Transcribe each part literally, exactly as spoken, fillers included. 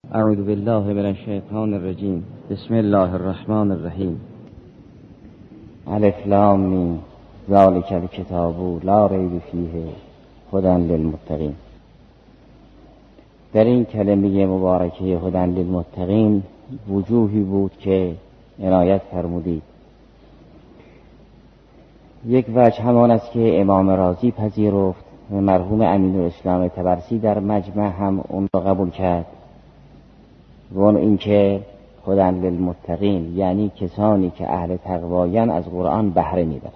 اعوذ بالله من الشیطان الرجیم. بسم الله الرحمن الرحیم. الف لام میم ذالک الکتاب لا ریب فیه هدی للمتقین. در این کلمه مبارکه هدی للمتقین وجوهی بود که عنایت فرمودید. یک وجه همان است که امام رازی پذیرفت و مرحوم امینالاسلام طبرسی در مجمع هم اون را قبول کرد، و اون اینکه هدی للمتقین یعنی کسانی که اهل تقوایان از قرآن بهره میبرند.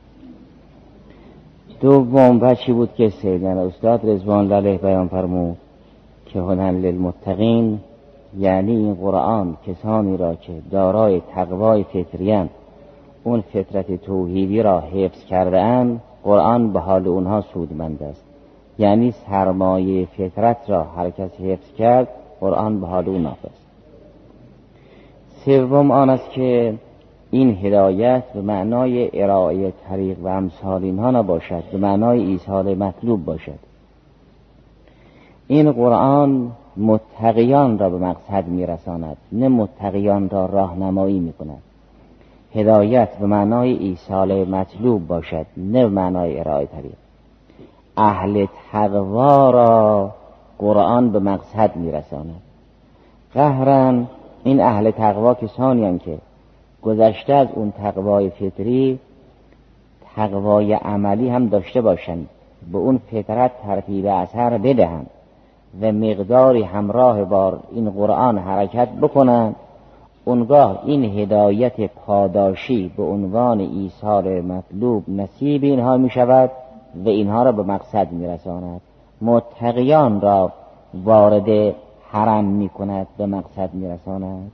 دوم وجهی بود که سیدنا استاد رضوان الله علیه بیان فرمود که هدی للمتقین یعنی این قرآن کسانی را که دارای تقوای فطری‌اند، اون فطرت توحیدی را حفظ کرده اند، قرآن به حال اونها سودمند است. یعنی سرمایه فطرت را هر کس حفظ کرد، قرآن به حال اون نافع است. سوم آن است که این هدایت به معنای ارائه طریق و امثال اینها نباشد، به معنای ایصال مطلوب باشد. این قرآن متقیان را به مقصد میرساند، نه متقیان را راهنمایی میکند. هدایت به معنای ایصال مطلوب باشد، نه به معنای ارائه طریق. اهل تقوا را قرآن به مقصد میرساند. قهرن این اهل تقوا کسانی هستند که گذشته از اون تقوای فطری تقوای عملی هم داشته باشند، به اون فطرت ترتیب اثر بدهند و مقداری همراه با این قرآن حرکت بکنند. اونگاه این هدایت پاداشی به عنوان ایصال مطلوب نصیب اینها می شود و اینها را به مقصد می رساند. متقیان را وارد حرم می کند، به مقصد می رساند.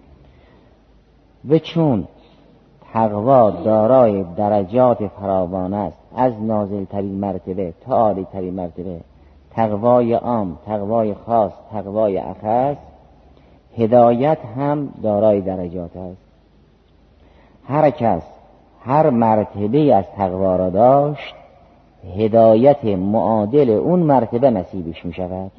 و چون تقوا دارای درجات فراوان است، از نازل ترین مرتبه تا عالی ترین مرتبه، تقوای عام، تقوای خاص، تقوای اخص، هدایت هم دارای درجات است. هر کس هر مرتبه از تقوا را داشت، هدایت معادل اون مرتبه نصیبش می شود.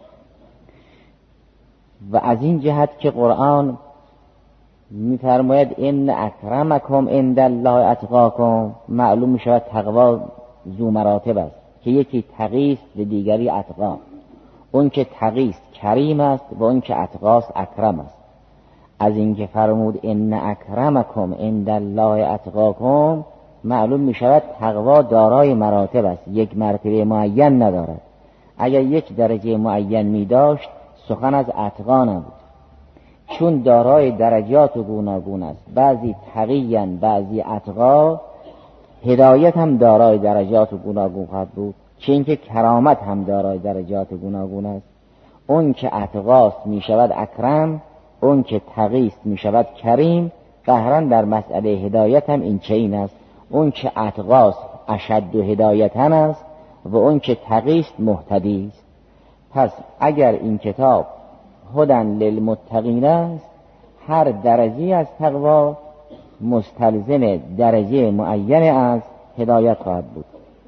و از این جهت که قرآن می فرماید ان اکرمکم عند الله اتقاکم، معلوم می شود تقوا ذو مراتب است که یکی تقی است و دیگری اتقا. اون که تقی است کریم است و اون که اتقاست اکرم است. از این که فرمود ان اکرمکم عند الله اتقاکم، معلوم می شود تقوا دارای مراتب است، یک مرتبه معین ندارد. اگر یک درجه معین می داشت سخن از اتقا نبود. چون دارای درجات گوناگون است، بعضی تقیین بعضی اتقا، هدایت هم دارای درجات گوناگون خواهد بود، چه اینکه کرامت هم دارای درجات گوناگون است. اون که اتقاست می شود اکرم، اون که تقیست می شود کریم. قهرن در مسئله هدایت هم این چین است، اون که اتقاست اشد و هدایتن است و اون که تقیست مهتدی است. پس اگر این کتاب هدی للمتقین است، هر درجه از تقوا مستلزم درجه معین از هدایت خواهد بود.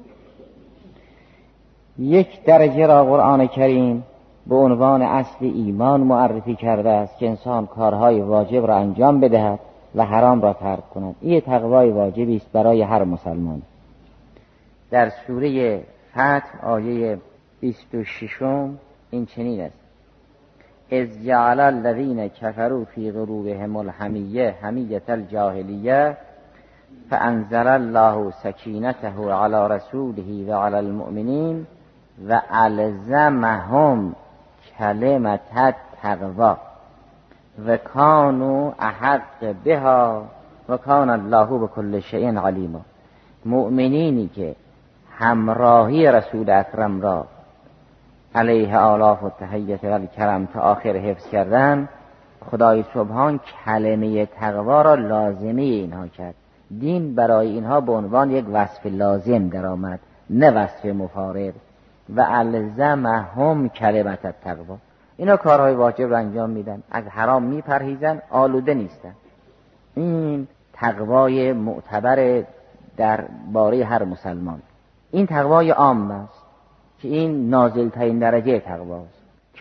یک درجه را قرآن کریم به عنوان اصل ایمان معرفی کرده است که انسان کارهای واجب را انجام بدهد و حرام را ترک کند. این تقوای واجبی است برای هر مسلمان. در سوره فتح آیه بیست و شش این چنین است: اذ جعل الذین کفروا فی قلوبهم الحمیة حمیة الجاهلیة فانزل الله سکینته علی رسوله و علی المؤمنین و الزمهم کلمة التقوی و کانوا احق بها و کان الله بكل شیء علیم. مؤمنینی که همراهی رسول اکرم را علیه آلاف و تحیت و الکرم تا آخر حفظ کردن، خدای سبحان کلمه تقوا را لازمه اینها کرد. دین برای اینها به عنوان یک وصف لازم در آمد، نه وصف مفارق. و الزمهم کلمة التقوی، اینا کارهای واجب را انجام میدن، از حرام میپرهیزن، آلوده نیستن. این تقوای معتبر در باره هر مسلمان. این تقوای عام است که این نازل ترین درجه تقواست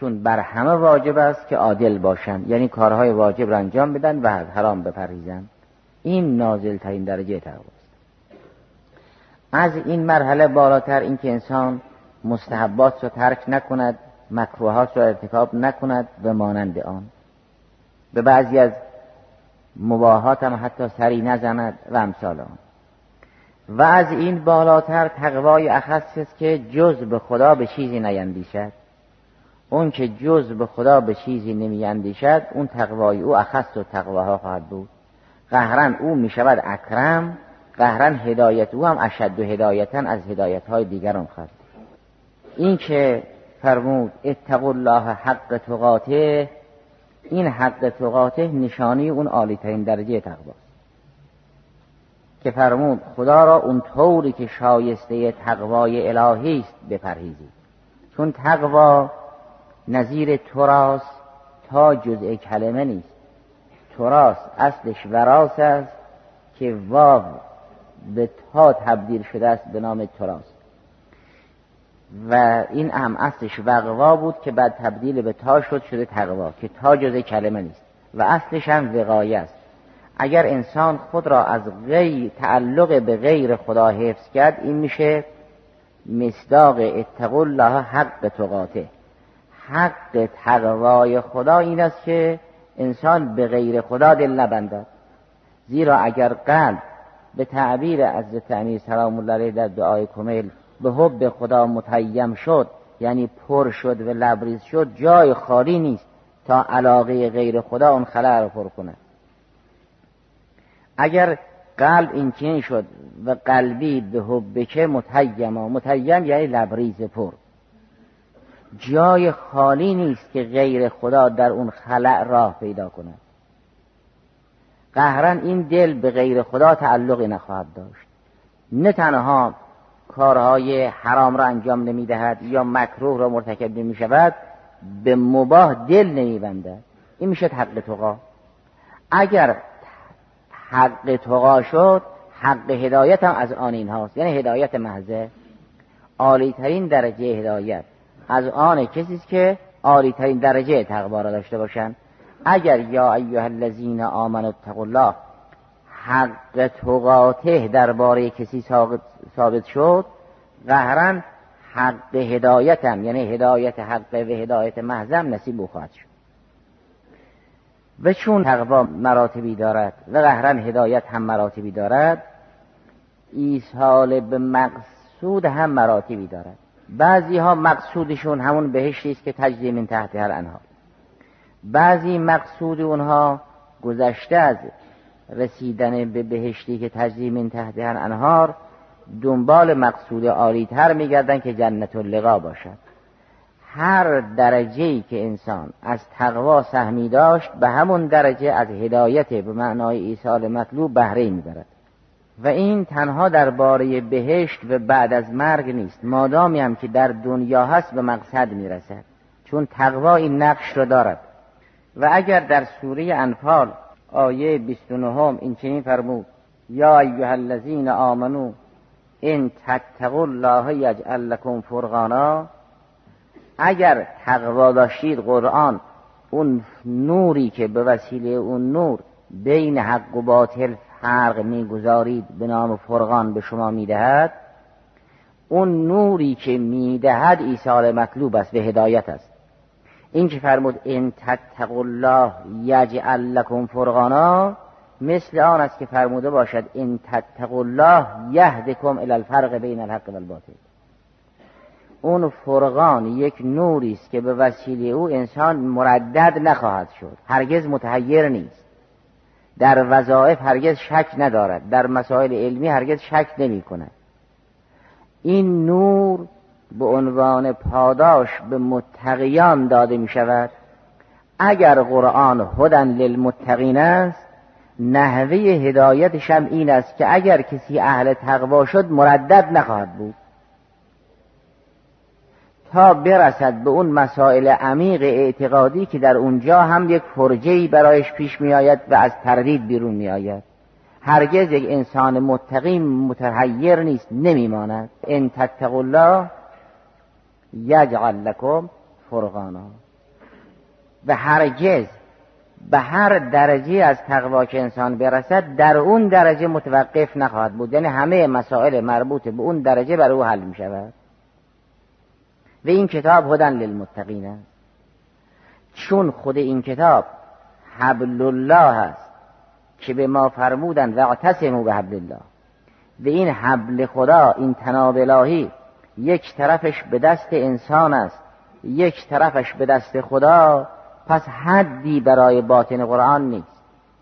چون بر همه واجب است که عادل باشند، یعنی کارهای واجب را انجام بدن و از حرام بپرهیزند. این نازل ترین درجه تقوا است. از این مرحله بالاتر این که انسان مستحبات را ترک نکند، مکروهات را ارتکاب نکند به مانند آن، به بعضی از مباحات هم حتی سری نزند و امثال آن. و از این بالاتر تقوای اخص است که جز به خدا به چیزی نیندیشد. اون که جز به خدا به چیزی نمی اندیشد، اون تقوای او اخص و تقواها خواهد بود. قهرن او می شود اکرم، قهرن هدایت او هم اشد و هدایتا از هدایت های دیگران خواهد. این که فرمود اتقوا الله حق تقاته، این حق تقاته نشانی اون عالی ترین درجه تقواست که فرمود خدا را اون طوری که شایسته تقوای الهی است بپرهیزید. چون تقوا نظیر تراس تا جزء کلمه نیست. تراس اصلش وراس است که واو به تا تبدیل شده است به نام تراس، و این هم اصلش وقوا بود که بعد تبدیل به تا شد شده تقوا، که تا جزء کلمه نیست و اصلش هم وقایه است. اگر انسان خود را از غیر تعلق به غیر خدا حفظ کرد، این میشه مصداق اتقوا الله حق تقاته. حق تقوای خدا این است که انسان به غیر خدا دل نبندد. زیرا اگر قلب به تعبیر حضرت امیر سلام الله علیه در دعای کمیل به حب خدا متیم شد، یعنی پر شد و لبریز شد، جای خالی نیست تا علاقه غیر خدا اون خلا رو پر کنه. اگر قلب این چنین شد و قلبی به حبک متیم، متیم یعنی لبریز پر، جای خالی نیست که غیر خدا در اون خلأ راه پیدا کنه. قهرن این دل به غیر خدا تعلقی نخواهد داشت. نه تنها کارهای حرام را انجام نمی دهد یا مکروه را مرتکب نمی شود، به مباح دل نمی بنده. این میشه حق تقا. اگر حق تقا شد، حق هدایت هم از آن این هاست، یعنی هدایت محضه. عالی ترین درجه هدایت از آن کسی است که عالی ترین درجه تقوا را داشته باشند. اگر یا ایها الذین آمنوا اتقوا الله حق تقاته درباره کسی ثابت شد، قهرن حق هدایت هم یعنی هدایت حق و هدایت محضم نصیب خواهد شد. و چون تقوا مراتبی دارد و قهرن هدایت هم مراتبی دارد، ایصال به مقصود هم مراتبی دارد. بعضی ها مقصودشون همون بهشتی است که تجری من تحتها الانهار، بعضی مقصود اونها گذشته از رسیدن به بهشتی که تجری من تحتها الانهار، دنبال مقصود عالی تر میگردن که جنت اللقا باشد. هر درجه‌ای که انسان از تقوا سهمی داشت، به همون درجه از هدایت به معنای ایصال مطلوب بهره میبرد. و این تنها درباره بهشت و بعد از مرگ نیست، مادامی هم که در دنیا هست به مقصد میرسد، چون تقوا این نقش رو دارد. و اگر در سوره انفال آیه بیست و نه این چنین فرمود یا ایها الذین آمنو ان تتقوا الله یجعل لکم فرقانا، اگر تقوا داشتید، قرآن اون نوری که به وسیله اون نور بین حق و باطل فرق میگذارید به نام فرقان به شما میدهد، اون نوری که میدهد ایصال مطلوب است و هدایت است. این که فرمود ان تتقوا الله یجعل لکم فرقانا، مثل آن است که فرموده باشد ان تتقوا الله یهدکم الی الفرق بین الحق و الباطل. اون فرقان یک نوری است که به وسیله او انسان مردد نخواهد شد، هرگز متحیر نیست، در وظایف هرگز شک ندارد، در مسائل علمی هرگز شک نمی کند. این نور به عنوان پاداش به متقیان داده می شود. اگر قرآن هدن للمتقین است، نحوه هدایتش هم این است که اگر کسی اهل تقوا شد مردد نخواهد بود تا برسد به اون مسائل عمیق اعتقادی که در اونجا هم یک فرجه‌ای برایش پیش می آید و از تردید بیرون می آید. هرگز یک انسان متقی متحیر نیست، نمی ماند. ان تتقوا الله یجعل لکم فرقانا. و هرگز به هر درجه از تقوا که انسان برسد در اون درجه متوقف نخواهد بود، یعنی همه مسائل مربوط به اون درجه بر او حل می شود. و این کتاب هدی للمتقین است، چون خود این کتاب حبل الله است که به ما فرمودند واعتصموا بحبل الله، و این حبل خدا، این طناب الهی، یک طرفش به دست انسان است، یک طرفش به دست خدا، پس حدی برای باطن قرآن نیست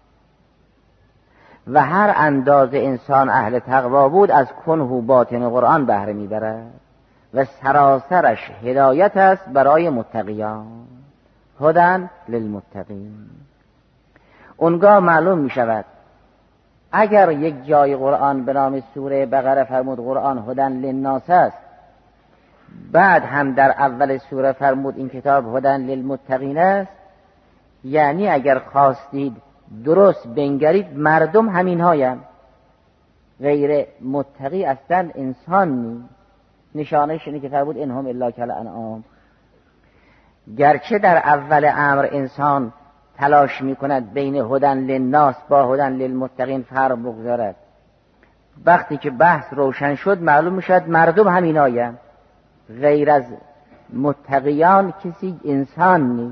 و هر اندازه انسان اهل تقوا بود از کنه باطن قرآن بهره میبرد و سراسرش هدایت است برای متقیان، هدی للمتقین. اونگاه معلوم می شود اگر یک جای قرآن به نام سوره بقره فرمود قرآن هدی للناس است، بعد هم در اول سوره فرمود این کتاب هدی للمتقین است، یعنی اگر خواستید درست بنگرید مردم همین هایم، غیر متقی اصلا انسان نیست. نشانش اینه که فرمود انهم الا کالانعام. گرچه در اول امر انسان تلاش می کند بین هدی للناس با هدی للمتقین فرق بگذارد، وقتی که بحث روشن شد معلوم می شود مردم همین هایم، غیر از متقیان کسی انسان نیست.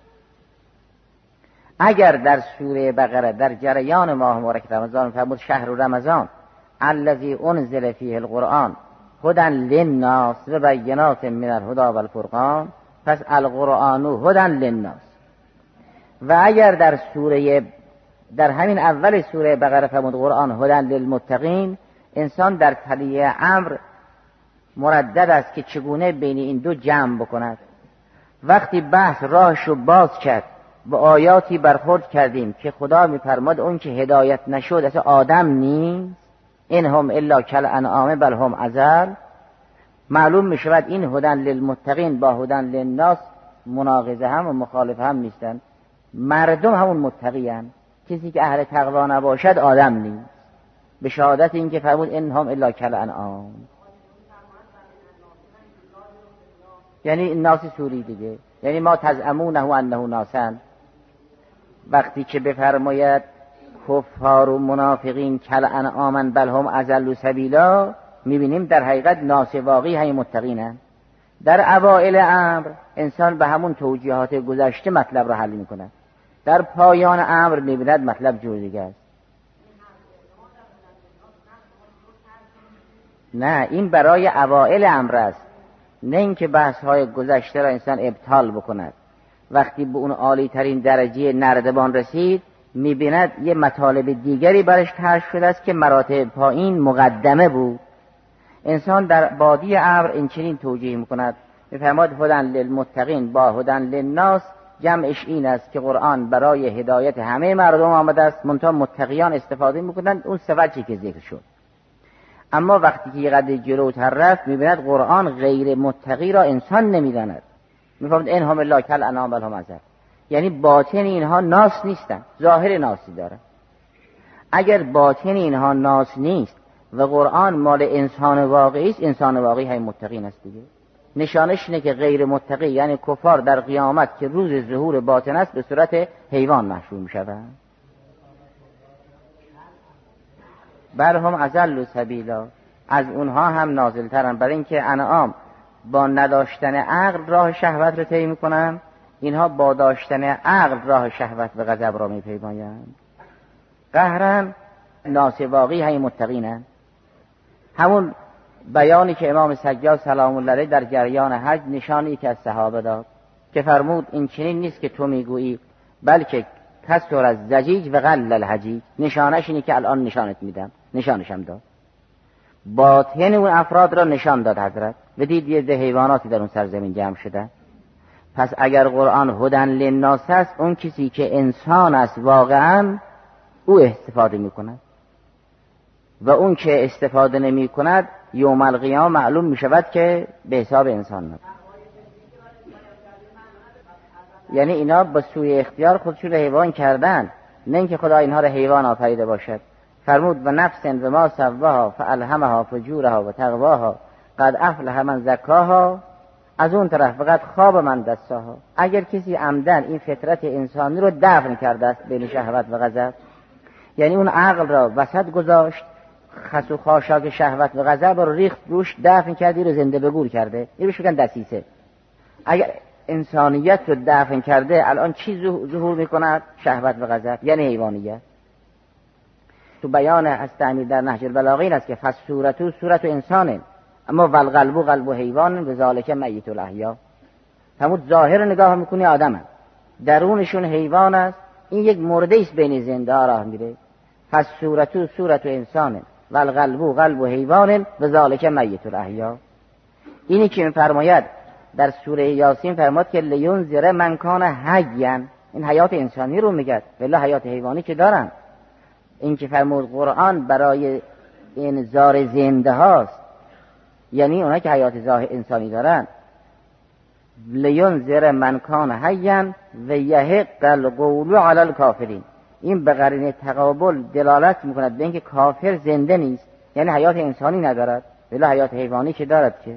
اگر در سوره بقره در جریان ماه مبارک رمضان فرمود شهر رمضان الذی انزل فیه القرآن هدی للناس و بینات من الهدی والفرقان، پس القرآن هدی للناس. و اگر در سوره در همین اول سوره بقره فرمود قرآن هدی للمتقین، انسان در تلیه امر مردد است که چگونه بین این دو جمع بکند. وقتی بحث راهشو باز کرد با آیاتی برخورد کردیم که خدا می‌فرماد اون که هدایت نشد اصلا آدم نیست، انهم الا کالانعام بل هم اضل، معلوم می‌شود این هدی للمتقین با هدی للناس مناقضه هم و مخالف هم نیستن. مردم همون متقیان، کسی که اهل تقوا نباشد آدم نیست، به شهادت این که فرمود انهم الا کالانعام، یعنی ناس سوری دیگه، یعنی ما تزعمونه انه ناسن. وقتی که بفرماید کفار و منافقین کالانعام بل هم اضل سبیلا، میبینیم در حقیقت ناس واقعی همین متقینن. در اوائل امر انسان به همون توجیهات گذشته مطلب را حل میکنه، در پایان امر میبیند مطلب جور دیگه است. نه، این برای اوائل امر است، نه اینکه بحث های گذشته را انسان ابطال بکند. وقتی به اون عالی ترین درجه نردبان رسید میبیند یه مطالب دیگری برش طرح شده است که مراتب پایین مقدمه بود. انسان در بادی امر این چنین توجیه میکند، میفرماد هدی للمتقین با هدی للناس، جمعش این است که قرآن برای هدایت همه مردم آمده است، منتها متقیان استفاده میکنند اون سه وجهی که ذکر شد. اما وقتی که یه قدر جلوتر رفت میبیند قرآن غیر متقی را انسان نمیداند، میفهمد انهم الا کالانعام بل هم اضل، یعنی باطن اینها ناس نیستن، ظاهر ناسی داره. اگر باطن اینها ناس نیست و قرآن مال انسان واقعی است، انسان واقعی همین متقین است دیگه. نشانش اینه که غیر متقی یعنی کفار در قیامت که روز ظهور باطن است به صورت حیوان محشور میشوند. بل هم اضل سبیلا، از اونها هم نازلترن، برای اینکه انعام با نداشتن عقل راه شهوت رو طی میکنن، اینها با داشتن عقل راه شهوت و غضب را میپیمایند. قهرن ناس واقعی همین متقینن. همون بیانی که امام سجاد سلام الله علیه در جریان حج نشانی که از صحابه داد که فرمود این چنین نیست که تو میگویی، بلکه کسر از زجیج و قل الحجیج. نشانش اینه که الان نشانت میدم، نشانشم داد. باطن اون افراد را نشان داد حضرت و دید یه ده حیواناتی در اون سرزمین جمع شده. پس اگر قرآن هدی للناس است، اون کسی که انسان است واقعا او استفاده میکند و اون که استفاده نمی کند یوم القیامه معلوم می شود که به حساب انسان نبود. یعنی اینا با سوی اختیار خودشون حیوان کردن، نه اینکه خدا اینها را حیوان آفریده باشد. فرمود و نفس و ما سواها فالهمها فجورها و تقواها قد افلح من زکاها از اون طرف فقط خواب من دستاها. اگر کسی عمدن این فطرت انسانی رو دفن کرده است بین شهوت و غضب، یعنی اون عقل را وسط گذاشت، خس و خاشاک شهوت و غضب رو ریخت روش، دفن کردی رو زنده به گور کرده، این روش میگن دسیسه. اگر انسانیت رو دفن کرده الان چی ظهور میکند؟ شهوت و غضب، یعنی حیوانیت. تو بیان از تعمیر در نهج البلاغه این است که فصورتو صورت انسانه اما والقلبو قلب حیوان و ذالک میت الاحیا. همون ظاهر نگاه میکنی آدم، درونشون حیوان است. این یک مرده است بین زنده ها راه میره. فصورتو صورت انسانه والقلبو قلب حیوان و ذالک میت الاحیا. اینی که میفرماید در سوره یاسین فرمود که لینذر من کان حیا، این حیات انسانی رو میگه، ولی حیات حیوانی که دارن. این که فرمود قرآن برای انذار زنده هاست، یعنی اونها که حیات ظاهر انسانی دارن. لینذر من کان حیا و یحق القول علی الکافرین، این به قرینه تقابل دلالت میکند به اینکه کافر زنده نیست، یعنی حیات انسانی ندارد ولی حیات حیوانی که دارد. که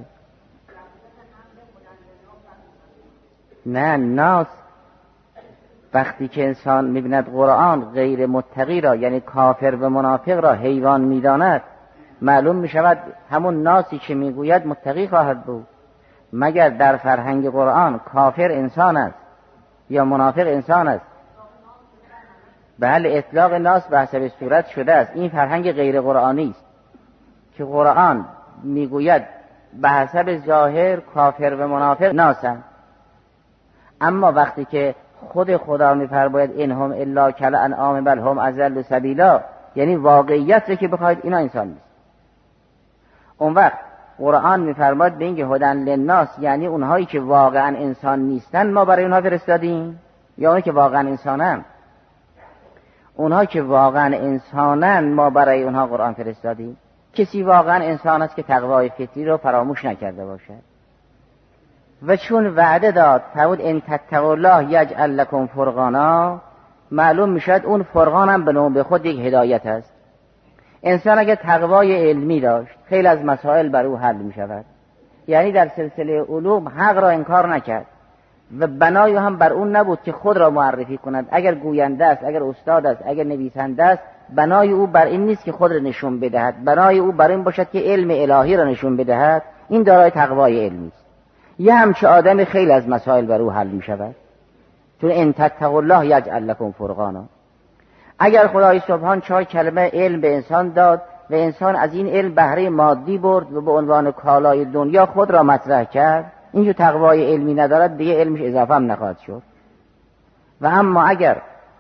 نه، ناس وقتی که انسان میبیند قرآن غیر متقی را، یعنی کافر و منافق را حیوان میداند، معلوم میشود همون ناسی که میگوید متقی خواهد بود. مگر در فرهنگ قرآن کافر انسان است یا منافق انسان است؟ بله، اطلاق ناس به حسب صورت شده است. این فرهنگ غیر قرآنی است که قرآن میگوید به حسب ظاهر کافر و منافق ناسند، اما وقتی که خود خدا میفرماید انهم الا کالانعام بل هم اضل سبیلا، یعنی واقعیت رو که بخواید اینا انسان نیست، اون وقت قرآن میفرماید به اینکه هدن للناس، یعنی اونهایی که واقعا انسان نیستن ما برای اونها فرستادیم، یا اونهایی که واقعا انسانن؟ اونها که واقعا انسانن ما برای اونها قرآن فرستادیم. کسی واقعا انسان است که تقوای فطری رو فراموش نکرده باشد. و چون وعده داد فرمود ان تتقوا الله یجعل لکم فرقانا، معلوم میشد اون فرقان هم به نوع خود یک هدایت است. انسان اگر تقوای علمی داشت خیلی از مسائل بر او حل میشود، یعنی در سلسله علوم حق را انکار نکرد و بنای هم بر اون نبود که خود را معرفی کند. اگر گوینده است، اگر استاد است، اگر نویسنده است، بنای او بر این نیست که خود را نشون بدهد، بنای او بر این باشد که علم الهی را نشون بدهد. این دارای تقوای علمی است. یه همچه آدم خیلی از مسائل بر او حل می شود، چون ان تتقوا الله یجعل لکم فرقانا. اگر خدای سبحان چهار کلمه علم به انسان داد و انسان از این علم بهره مادی برد و به عنوان کالای دنیا خود را مطرح کرد، اینجور تقوای علمی ندارد، دیگه علمش اضافه هم نخواهد شد. و اما اگر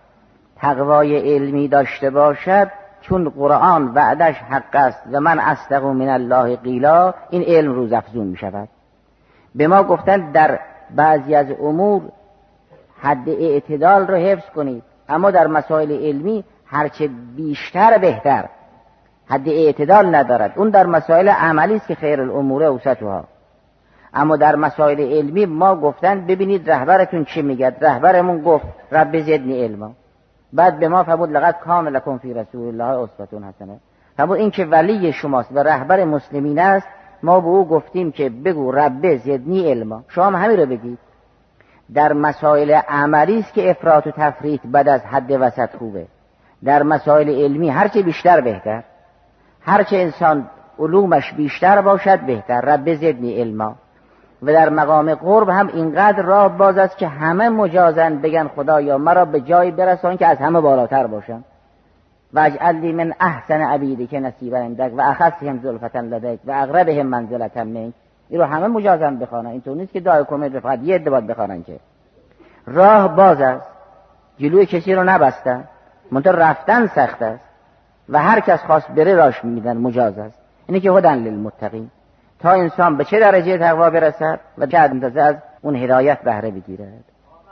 تقوای علمی داشته باشد، چون قرآن وعدش حق است و من اصدق من الله قیلا، این علم روز افزون می شود. به ما گفتن در بعضی از امور حد اعتدال رو حفظ کنید، اما در مسائل علمی هرچه بیشتر بهتر. حد اعتدال ندارد. اون در مسائل عملی است که خیر الامور اوسطها، اما در مسائل علمی ما گفتن ببینید رهبرتون چی میگه. رهبرمون گفت رب زدنی علما، بعد به ما فرمود لقد کان لکم فی رسول الله اسوه حسنه. فرمود این که ولی شماست و رهبر مسلمین است، ما به او گفتیم که بگو رب زدنی علما، شما هم همین رو بگید. در مسائل عملی است که افراط و تفریط بعد از حد وسط خوبه. در مسائل علمی هرچه بیشتر بهتر، هرچه انسان علومش بیشتر باشد بهتر. رب زدنی علما. و در مقام قرب هم اینقدر راه باز است که همه مجازن بگن خدایا مرا به جایی برسان که از همه بالاتر باشم. و اجعل لی من احسن عبیدک نصیبا عندک و اخصهم زلفة لدیک و اقربهم منزلة منک. این رو همه مجازن بخوانن. اینطور نیست که دعای کمد فقط یه عده باید بخوانن، که راه باز است، جلوی کسی رو نبستن، منتها رفتن سخت است و هر کس خواست بره راش میدن، مجاز است. اینه که هدن للمتقین، تا انسان به چه درجه تقوا برسد و چه اندازه از اون هدایت بهره بگیرد.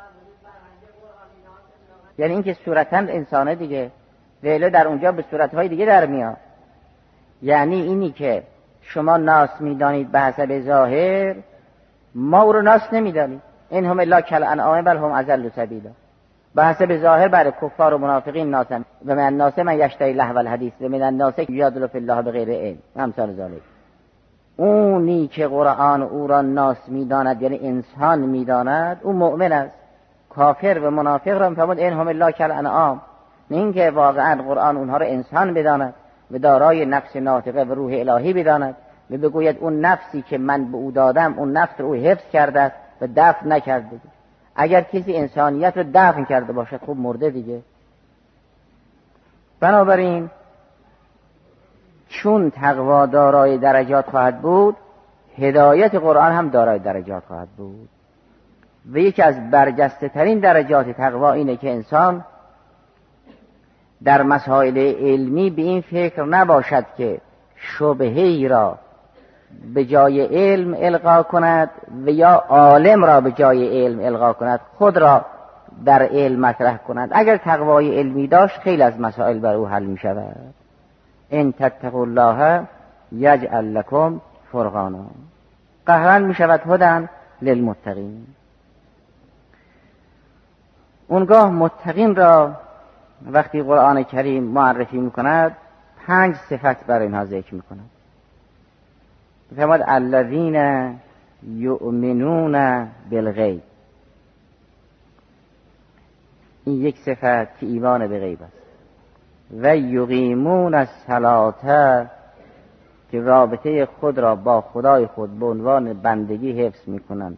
یعنی اینکه صورتاً انسانه دیگه، ولی در اونجا به صورتهای دیگه در میاد. یعنی اینی که شما ناس میدانید به حسب ظاهر، ما او رو ناس نمیدانید. این هم الا کالانعام بل هم اضل سبیلا. به حسب ظاهر برای کفار و منافقین ناسن و من الناس من یشتری لهو الحدیث و من الناس یجادل فی الله بغیر علم، امثال ذالک. اونی که قرآن او را ناس میداند یعنی انسان میداند او مؤمن است. کافر و منافق را میفرمود انهم الا کالانعام، نه اینکه واقعا قرآن اونها را انسان بداند و دارای نفس ناطقه و روح الهی بداند و بگوید اون نفسی که من به او دادم اون نفس رو او حفظ کرده است و دفن نکرده. اگر کسی انسانیت رو دفن کرده باشد خب مرده دیگه. بنابراین چون تقوا دارای درجات خواهد بود، هدایت قرآن هم دارای درجات خواهد بود. و یکی از برجسته ترین درجات تقوا اینه که انسان در مسائل علمی به این فکر نباشد که شبهه‌ای را به جای علم القا کند و یا عالم را به جای علم القا کند، خود را در علم مطرح کند. اگر تقوای علمی داشت خیلی از مسائل بر او حل می شود. ان تتقوا الله یجعل لکم فرقانا، قهرن می شود هدی للمتقین. اونگاه متقین را وقتی قرآن کریم معرفی می کند پنج صفت بر اینها ذکر می کند. فرمود الذین یؤمنون بالغیب، این یک صفت که ایمان به غیب است. و یقیمون الصلاة، که رابطه خود را با خدای خود به عنوان بندگی حفظ می کنند.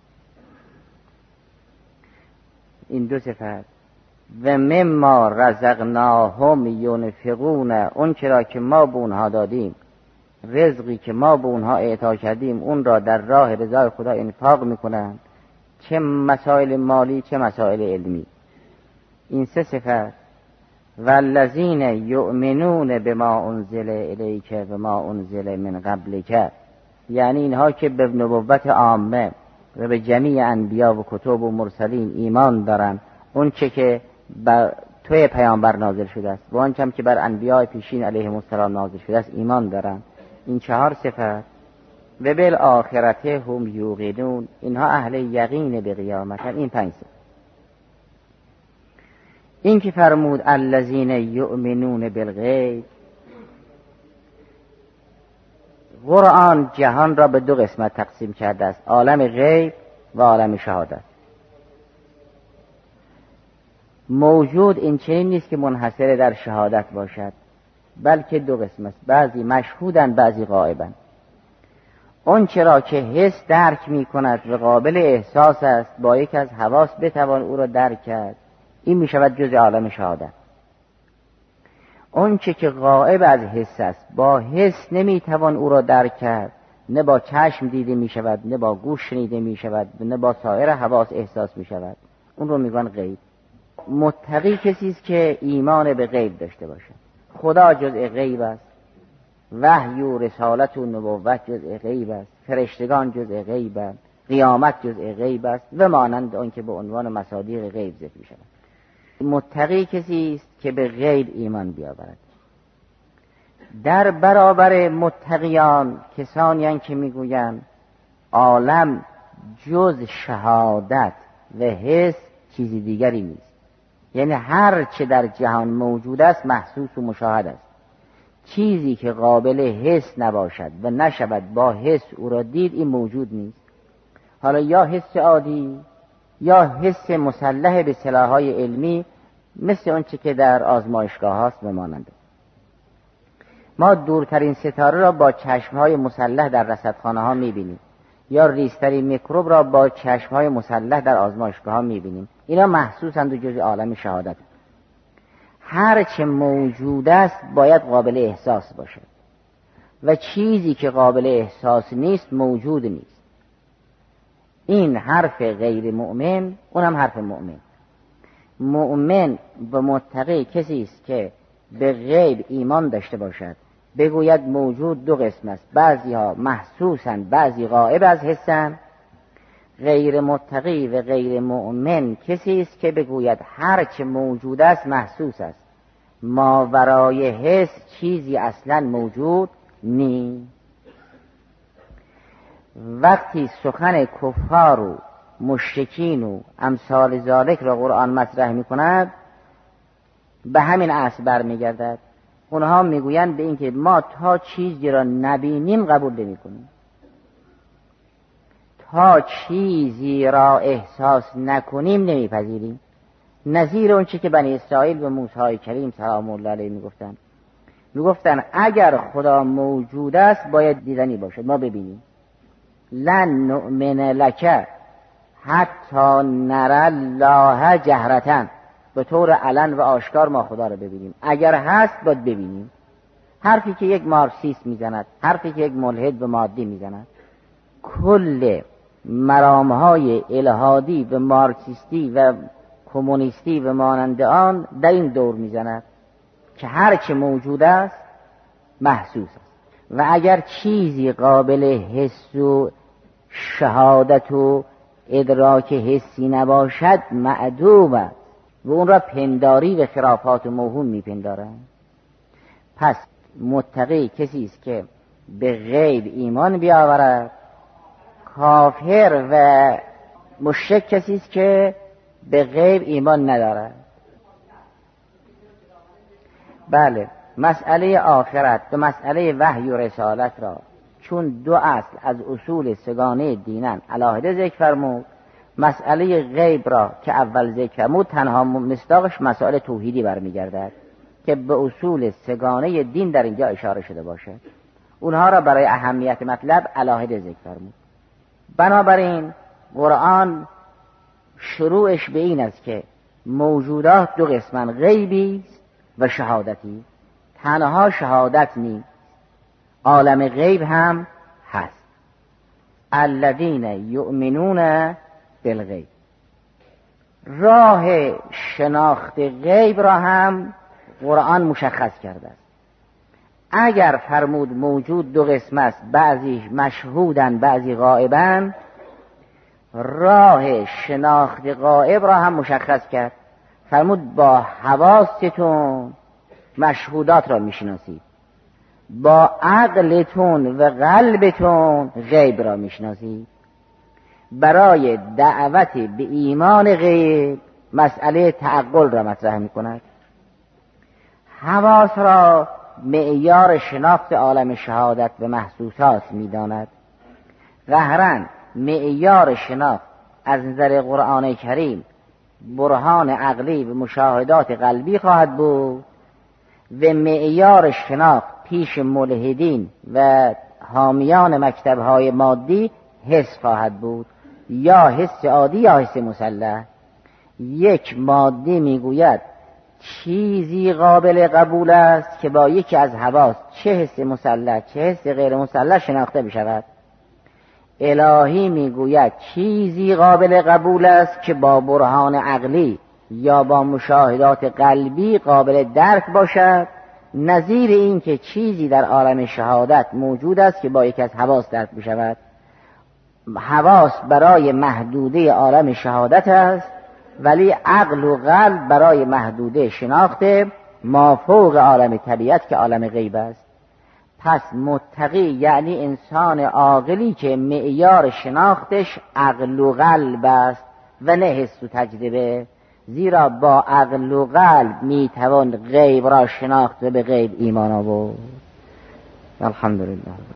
این دو صفت. و مما رزقناهم ینفقون، اون چرا که ما به اونها دادیم، رزقی که ما به اونها اعطا کردیم اون را در راه رضای خدا انفاق میکنند، چه مسائل مالی چه مسائل علمی. این سه صفت. والذین یؤمنون بما انزل الیک و ما انزل من قبلک، یعنی اینها که به نبوت عامه و به جمیع انبیا و کتب و مرسلین ایمان دارند، اون چه که بر توی پیامبر نازل شده است و آنچه که بر انبیاء پیشین علیهم السلام نازل شده است ایمان دارند. این چهار صفت. و بالآخرت هم یوقنون، اینها اهل یقین به قیامت. این پنج صفت. این که فرمود الذین یؤمنون بالغیب، قرآن جهان را به دو قسمت تقسیم کرده است، عالم غیب و عالم شهادت. موجود این چنین نیست که منحصر در شهادت باشد، بلکه دو قسم است، بعضی مشهودن بعضی غائبن. اون چرا که حس درک می کند و قابل احساس است، با یک از حواس بتوان او را درک کرد، این می شود جز عالم شهادت. اون چه که غائب از حس است، با حس نمی توان او را درک کرد، نه با چشم دیده می شود، نه با گوش شنیده می شود، نه با سایر حواس احساس می شود، اون رو می گویند غیب. متقی کسی است که ایمان به غیب داشته باشد. خدا جزء غیب است، وحی و رسالت و نبوت جزء غیب است، فرشتگان جزء غیب است، قیامت جزء غیب است و مانند آن که به عنوان مصادیق غیب ذکر می‌شود. متقی کسی است که به غیب ایمان بیاورد. در برابر متقیان کسانی هستند که میگویند عالم جز شهادت و حس چیزی دیگری نیست، یعنی هر چه در جهان موجود است محسوس و مشاهد است. چیزی که قابل حس نباشد و نشود با حس او را دید، این موجود نیست. حالا یا حس عادی یا حس مسلح به سلاح‌های علمی، مثل آنچه که در آزمایشگاه هاست بمانند. ما دورترین ستاره را با چشم‌های مسلح در رصدخانه ها می‌بینیم، یا ریزترین میکروب را با چشم‌های مسلح در آزمایشگاه ها می‌بینیم. اینا محسوسند و جز عالم شهادت. هر چه موجود است باید قابل احساس باشد و چیزی که قابل احساس نیست موجود نیست. این حرف غیر مؤمن، اونم حرف مؤمن. مؤمن و متقی کسی است که به غیب ایمان داشته باشد، بگوید موجود دو قسم است، بعضی ها محسوسند بعضی غائب از حسن. غیر متقی و غیر مؤمن کسی است که بگوید هر چه موجود است محسوس است، ماورای حس چیزی اصلا موجود نیست. وقتی سخن کفار و مشرکین و امثال ذالک را قرآن مطرح می کند، به همین اصل برمیگردد. اونها میگویند به این که ما تا چیزی را نبینیم قبول نمی کنیم، تا چیزی را احساس نکنیم نمیپذیریم. نظیر اون چی که بنی اسرائیل به موسی کریم سلام الله علیه میگفتن میگفتن اگر خدا موجود است باید دیدنی باشد، ما ببینیم. لن نؤمن لک حتی نر الله جهرتن، به طور علن و آشکار ما خدا رو ببینیم. اگر هست باید ببینیم. حرفی که یک مارکسیست میزند، حرفی که یک ملحد به مادی میزند، کل مرامهای الهادی و مارکسیستی و کمونیستی و مانند آن در این دور میزند که هر چه موجود است محسوس است و اگر چیزی قابل حس و شهادت و ادراک حسی نباشد معدوم است و اون را پنداری و خرافات و موهوم میپندارند. پس متقی کسی است که به غیب ایمان بیاورد، کافر و مشرک کسی است که به غیب ایمان ندارد. بله، مسئله آخرت و مسئله وحی و رسالت را چون دو اصل از اصول سگانه دینن علاهده ذکر فرمود، مسئله غیب را که اول ذکر فرمود تنها مصداقش مسائل توحیدی برمیگردد که به اصول سگانه دین در اینجا اشاره شده باشد. اونها را برای اهمیت مطلب علاهده ذکر فرمود. بنابراین قرآن شروعش به این است که موجودات دو قسمن، غیبی و شهادتی. تنها شهادت نیست، عالم غیب هم هست. الذین یؤمنون بالغیب. راه شناخت غیب را هم قرآن مشخص کرده است. اگر فرمود موجود دو قسم است، بعضی مشهودن بعضی غائبن، راه شناخت غائب را هم مشخص کرد. فرمود با حواستون مشهودات را میشناسید، با عقلتون و قلبتون غیب را میشناسید. برای دعوت به ایمان غیب مسئله تعقل را مطرح میکند. حواس را معیار شناخت عالم شهادت و محسوسات میداند. ظاهراً معیار شناخت از نظر قرآن کریم برهان عقلی و مشاهدات قلبی خواهد بود و معیار شناخت پیش ملحدین و حامیان مکتب‌های مادی حس خواهد بود، یا حس عادی یا حس مسلح. یک مادی میگوید چیزی قابل قبول است که با یکی از حواس، چه حس مسلح چه حس غیر مسلح، شناخته بشود. الهی میگوید چیزی قابل قبول است که با برهان عقلی یا با مشاهدات قلبی قابل درک باشد، نظیر این که چیزی در عالم شهادت موجود است که با یکی از حواس درک بشود. حواس برای محدوده عالم شهادت است، ولی عقل و قلب برای محدوده شناخت مافوق عالم طبیعت که عالم غیب است. پس متقی یعنی انسان عاقلی که معیار شناختش عقل و قلب است و نه حس و تجربه، زیرا با عقل و قلب میتوان غیب را شناخت و به غیب ایمان آورد. الحمدلله.